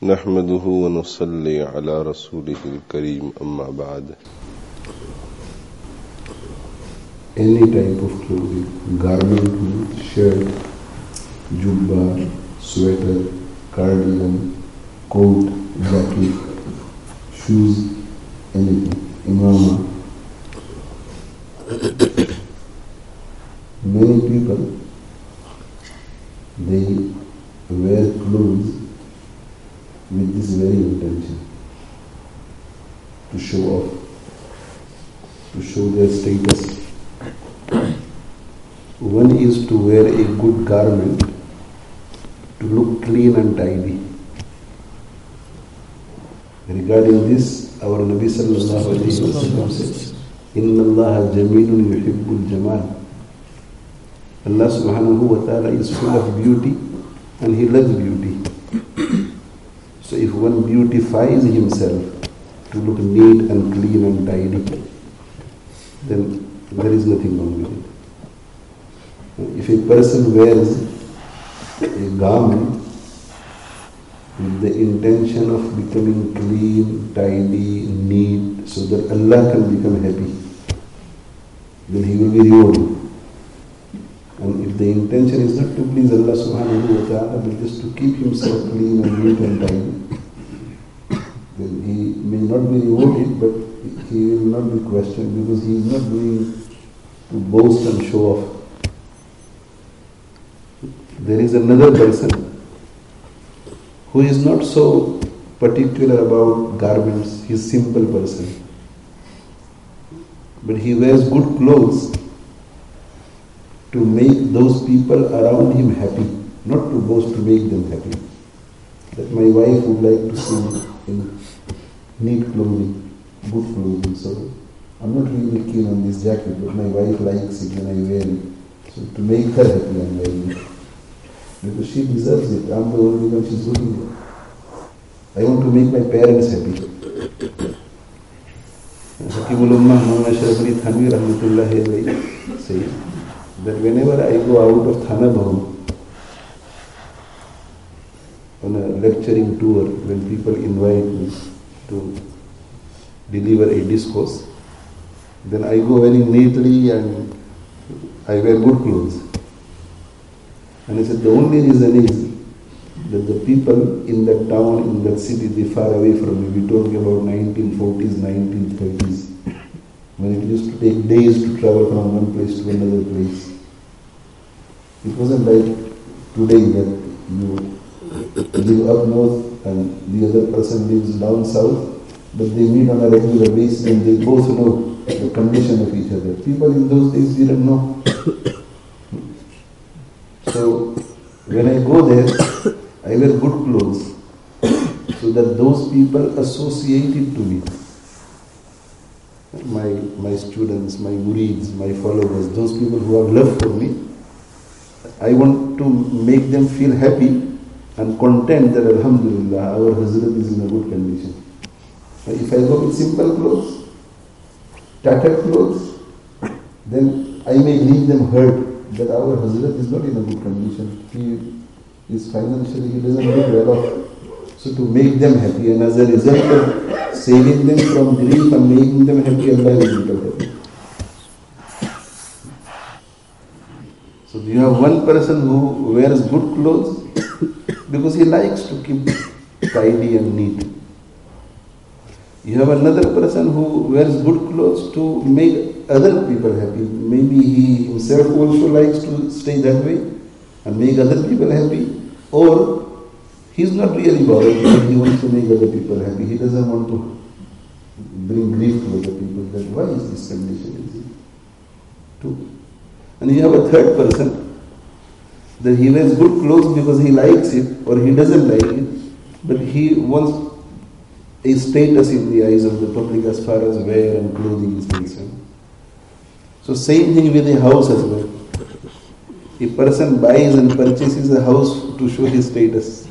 नहमदुहु व नुसल्ली अला रसूलिहिल करीम अम्मा बाद. Any type of clothing, garment means shirt, jubba, sweater, cardigan, coat, jacket, shoes, anything, imama. Many people, they wear clothes with this very intention, to show off, to show their status. One is to wear a good garment, to look clean and tidy. Regarding this, our Nabi sallallahu alayhi wa sallam says, Inna Allah jamilun yuhibbul jamal. Allah subhanahu wa ta'ala is full of beauty and He loves beauty. So if one beautifies himself to look neat and clean and tidy, then there is nothing wrong with it. If a person wears a garment with the intention of becoming clean, tidy, neat, so that Allah can become happy, then he will be rewarded. And if the intention is not to please Allah subhanahu wa ta'ala, but just to keep himself clean and neat and tidy, then he may not be rewarded, but he will not be questioned, because he is not doing to boast and show off. There is another person who is not so particular about garments. He is a simple person, but he wears good clothes to make those people around him happy, not to boast, to make them happy. That my wife would like to see me in neat clothing, good clothing. So I'm not really keen on this jacket, but my wife likes it when I wear it. So to make her happy, I'm wearing it. Because she deserves it. I'm the only one she's looking at. I want to make my parents happy. Hakimul Ummah Muhammad Ashraf Ali Thanvi rahmatullahi alayhi says that whenever I go out of Thana Bhavan on a lecturing tour, when people invite me to deliver a discourse, then I go very neatly and I wear good clothes. And I said the only reason is that the people in that town, in that city, they far away from me. We're talking about 1940s, 1930s, when it used to take days to travel from one place to another place. It wasn't like today that you live up north and the other person lives down south, but they meet on a regular basis and they both know the condition of each other. People in those days didn't know. So when I go there, I wear good clothes so that those people associate it to me. My students, my murids, my followers, those people who have love for me, I want to make them feel happy and content that Alhamdulillah, our Hazrat is in a good condition. If I go with simple clothes, tattered clothes, then I may leave them hurt that our Hazrat is not in a good condition. He is financially, he doesn't do well off. So to make them happy, and as a result of saving them from grief and making them happy, Allah will become happy. So you have one person who wears good clothes because he likes to keep tidy and neat. You have another person who wears good clothes to make other people happy. Maybe he himself also likes to stay that way and make other people happy, or he's not really bothered, but he wants to make other people happy. He doesn't want to bring grief to other people. That why is this condition? Two. And you have a third person that he wears good clothes because he likes it or he doesn't like it, but he wants a status in the eyes of the public as far as wear and clothing is concerned. So same thing with a house as well. A person buys and purchases a house to show his status.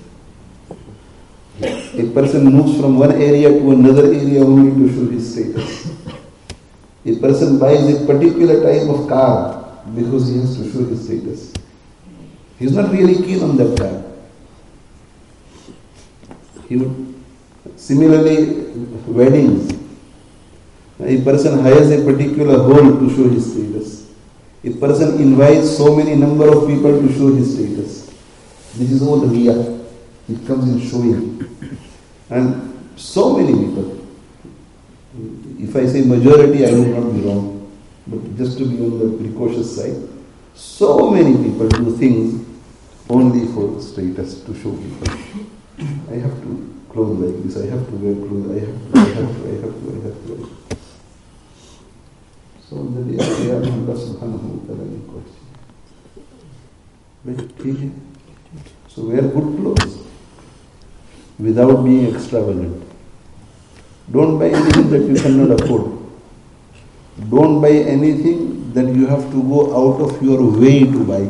A person moves from one area to another area only to show his status. A person buys a particular type of car because he has to show his status. He's not really keen on that car. He would, similarly, weddings. A person hires a particular hall to show his status. A person invites so many number of people to show his status. This is all riya. It comes in showing. And so many people. If I say majority, I will not be wrong. But just to be on the precautious side, so many people do things only for status, to show people. I have to clothe like this, I have to wear clothes, I have to. So the day of Qiyamah, Allah subhanahu wa ta'ala will question. So wear good clothes without being extravagant. Don't buy anything that you cannot afford. Don't buy anything that you have to go out of your way to buy.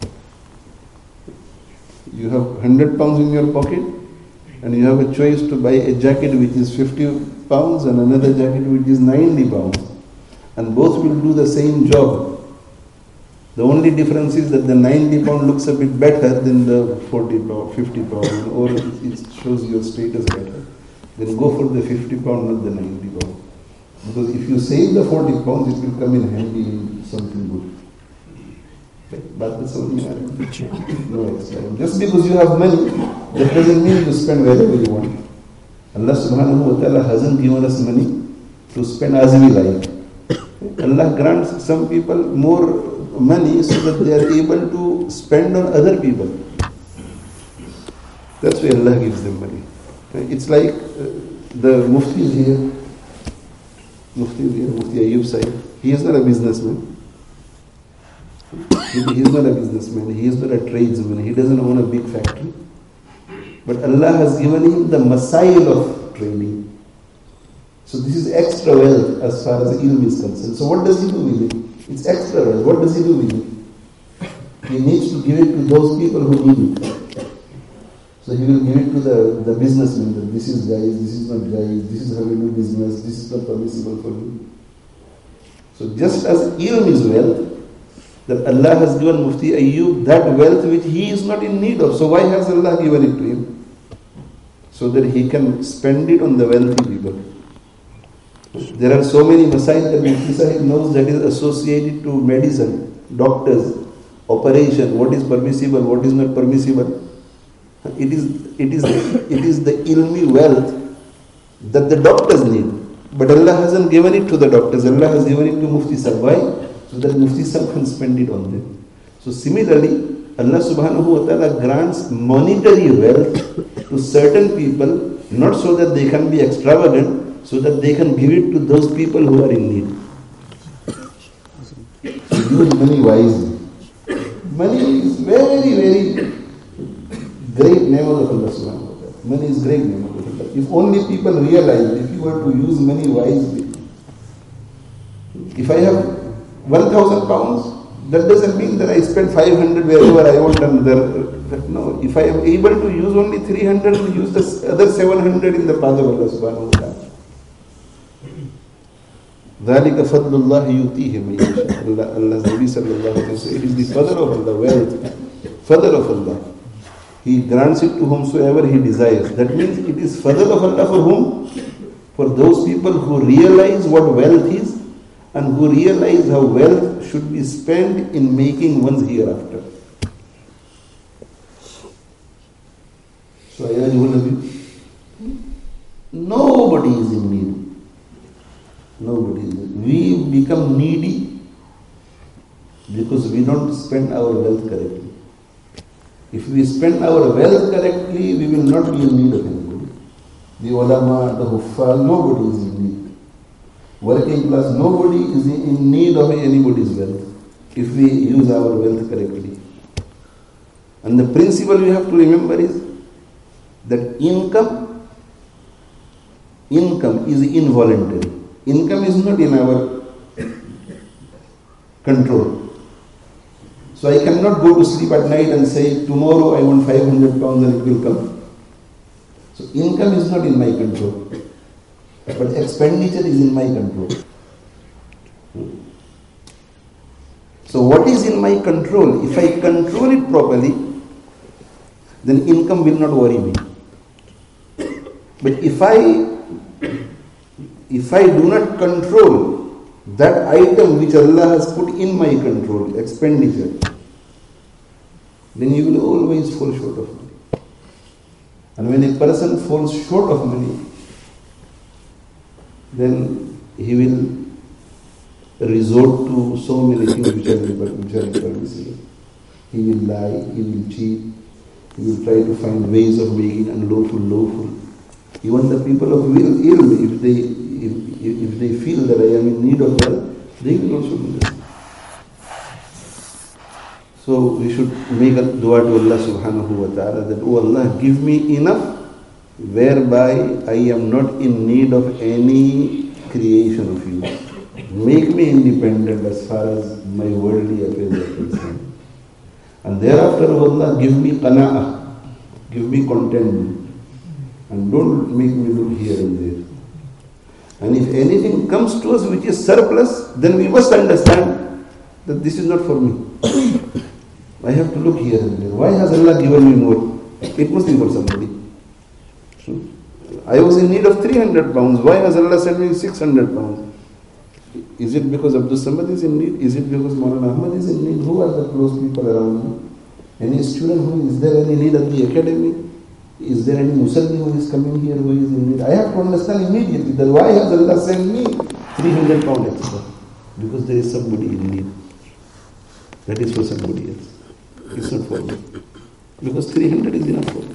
You have 100 pounds in your pocket and you have a choice to buy a jacket which is 50 pounds and another jacket which is 90 pounds. And both will do the same job. The only difference is that the 90 pound looks a bit better than the 40 pound, 50 pound, or it shows your status better. Then go for the 50 pound, not the 90 pound. Because if you save the 40 pounds, it will come in handy in something good. But that's only no extra. Just because you have money, that doesn't mean you spend wherever you want. Allah subhanahu wa ta'ala hasn't given us money to spend as we like. Allah grants some people more money so that they are able to spend on other people. That's why Allah gives them money. It's like the Mufti is here. Mufti Ayyub Sahib. He is not a businessman. He is not a businessman. He is not a tradesman. He doesn't own a big factory. But Allah has given him the masail of trading. So this is extra wealth as far as ilm is concerned. So what does he do with it? It's extra wealth. What does he do with it? He needs to give it to those people who need it. So he will give it to the businessmen. That this is jaiz, this is not jaiz, this is how we do business, this is not permissible for you. So just as ilm is wealth, that Allah has given Mufti Ayyub that wealth which he is not in need of. So why has Allah given it to him? So that he can spend it on the wealthy people. There are so many masail that Mufti Sahib knows that is associated to medicine, doctors, operation, what is permissible, what is not permissible. It is the ilmi wealth that the doctors need. But Allah hasn't given it to the doctors. Allah has given it to Mufti Sahib. Why? So that Mufti Sahib can spend it on them. So similarly, Allah subhanahu wa ta'ala grants monetary wealth to certain people, not so that they can be extravagant, so that they can give it to those people who are in need. So use money wisely. Money is very, very great name of Allah subhanahu wa ta'ala. Money is great name of Allah. If only people realize, if you were to use money wisely, if I have 1,000 pounds, that doesn't mean that I spend 500 wherever I want another. No, if I am able to use only 300, use the other 700 in the path of Allah subhanahu wa ta'ala. ذَلِكَ فَضْلُ اللَّهِ يُؤْتِيهِ مَن يَشَاءُ. Allah's Nabi sallallahu alayhi wa sallam, it is the fadl of Allah, wealth, fadl of Allah. He grants it to whomsoever He desires. That means it is fadl of Allah for whom? For those people who realize what wealth is and who realize how wealth should be spent in making one's hereafter. So nobody is in need. Nobody is in need. We become needy because we don't spend our wealth correctly. If we spend our wealth correctly, we will not be in need of anybody. The ulama, the huffaz, nobody is in need. Working class, nobody is in need of anybody's wealth if we use our wealth correctly. And the principle we have to remember is that income is involuntary. Income is not in our control. So I cannot go to sleep at night and say, tomorrow I want 500 pounds and it will come. So income is not in my control. But expenditure is in my control. So what is in my control? If I control it properly, then income will not worry me. But if I do not control that item which Allah has put in my control, expenditure, then you will always fall short of money. And when a person falls short of money, then he will resort to so many things which are permissible. He will lie, he will cheat, he will try to find ways of making unlawful lawful. Even the people of ill, if they feel that I am in need of wealth, they will also do that. So we should make a dua to Allah subhanahu wa ta'ala that, oh Allah, give me enough whereby I am not in need of any creation of you. Make me independent as far as my worldly affairs are concerned. And thereafter, oh Allah, give me qana'ah, give me contentment. And don't make me look here and there. And if anything comes to us which is surplus, then we must understand that this is not for me. I have to look here and there. Why has Allah given me more? It must be for somebody. I was in need of 300 pounds. Why has Allah sent me 600 pounds? Is it because Abdul Samad is in need? Is it because Maulana Ahmad is in need? Who are the close people around me? Any student who is there any need at the academy? Is there any Musalli who is coming here who is in need? I have to understand immediately that why has Allah sent me 300 pounds extra? Because there is somebody in need. That is for somebody else. It's not for me. Because 300 is enough for me.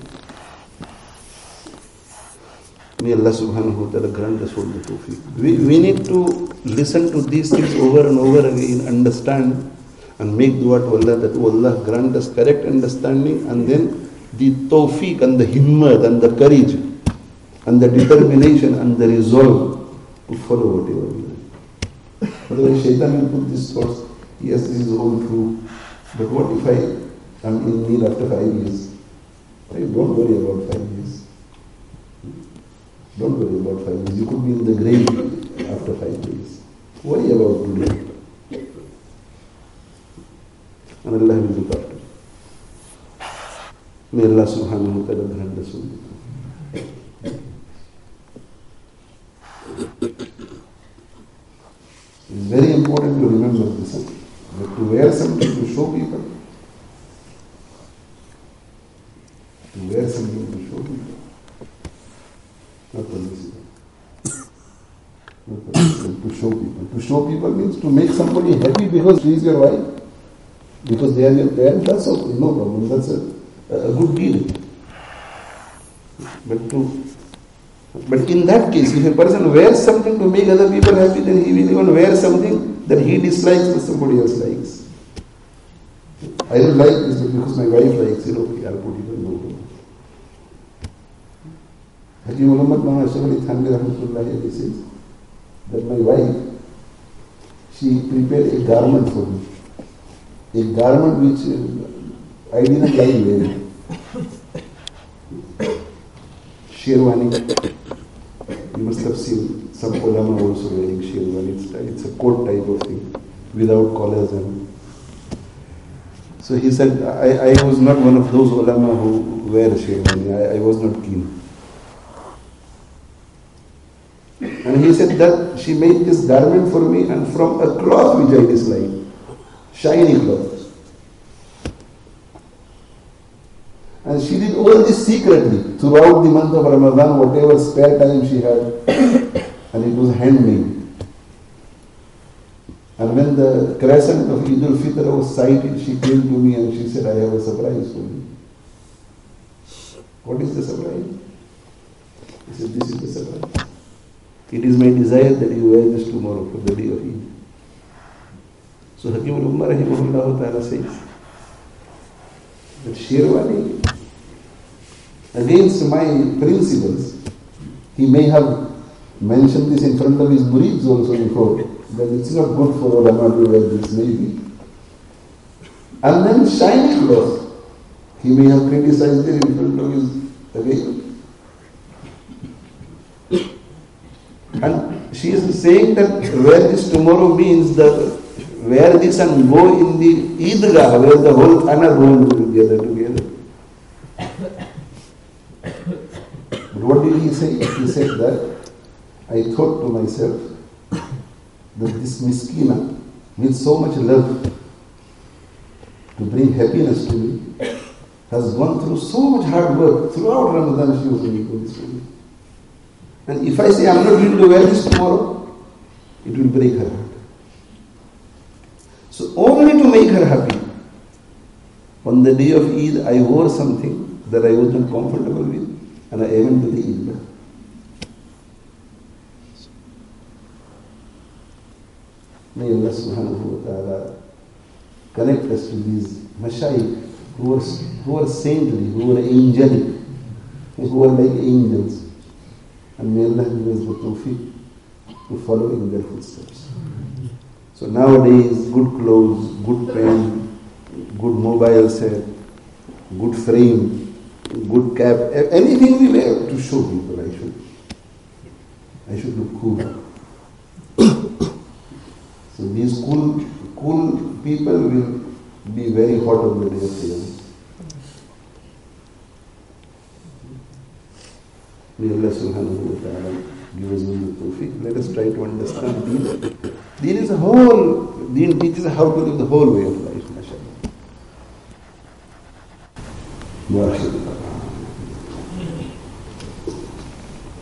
May Allah subhanahu wa ta'ala grant us all the tawfiq. We need to listen to these things over and over again, understand and make dua to Allah that, oh Allah, grant us correct understanding, and then the tawfiq and the himmat and the courage and the determination and the resolve to follow whatever we do. Otherwise shaitan will put these thoughts, yes, this is all true, but what if I am in need after 5 years? Don't worry about 5 years. Don't worry about 5 years. You could be in the grave after 5 days. Worry about today. And Allah will look after. May Allah subhanahu wa ta'ala grant us all. It's very important to remember this. That to wear something to show people. To wear something to show people. Not permissible. Not permissible. To show people. To show people means to make somebody happy because she is your wife. Because they are your parents. That's okay. No problem. That's a good deal. But in that case, if a person wears something to make other people happy, then he will even wear something that he dislikes that somebody else likes. I don't like this because my wife likes it. Okay, I'll put it on. No problem. Haji Muhammad Maulana Ashraf Ali Thanvi Rahmatullahi says that my wife, she prepared a garment for me. A garment which I didn't like wearing. Sherwani. You must have seen some ulama also wearing sherwani. It's a coat type of thing without collars and. So he said, I was not one of those ulama who wear sherwani. I was not keen. And he said that she made this garment for me and from a cloth which I dislike. Shiny cloth. And she did all this secretly throughout the month of Ramadan, whatever spare time she had, and it was handmade. And when the crescent of Eid al-Fitr was sighted, she came to me and she said, I have a surprise for you. What is the surprise? He said, this is the surprise. It is my desire that you wear this tomorrow for the day of Eid. So Hakim al-Ummah rahimahullah ta'ala says that Sherwani, against my principles, he may have mentioned this in front of his murids also before, that it's not good for ulama to wear this, maybe. And then shiny cloth, he may have criticized it in front of his again. And she is saying that wear this tomorrow means that wear this and go in the Eidgah where the whole Khana rolled together. But what did he he said that, I thought to myself that this miskina, with so much love to bring happiness to me, has gone through so much hard work. Throughout Ramadan she was doing this for me. And if I say I'm not going to wear this tomorrow, it will break her heart. So only to make her happy, on the day of Eid I wore something that I was not comfortable with, and I went to the Eidgah. May Allah subhanahu wa ta'ala connect us to these mashayikh who are saintly, who are angelic, who are like angels. And may Allah give us the tawfiq to follow in their footsteps. So nowadays, good clothes, good pen, good mobile set, good frame, good cap, anything we wear to show people I should look cool. So these cool people will be very hot on the day of Qiyamah. May Allah subhanahu wa ta'ala give us the tawfiq. Let us try to understand Deen. Deen is a whole, Deen teaches how to live the whole way of life, mashallah.